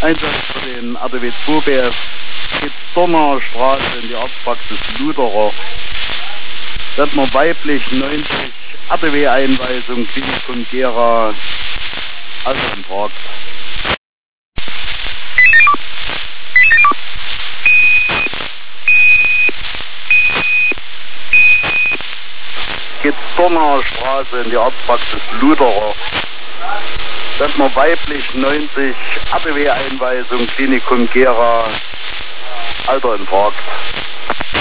Einsatz für den RTW 2 BF Donner Straße in die Arztpraxis Luderer. Redner weiblich 90, RTW-Einweisung, Klinikum Gera, Altenpark. Geht Donner Straße in die Arztpraxis Luderer. Redner weiblich 90, RTW-Einweisung, Klinikum Gera, Alter Infarkt.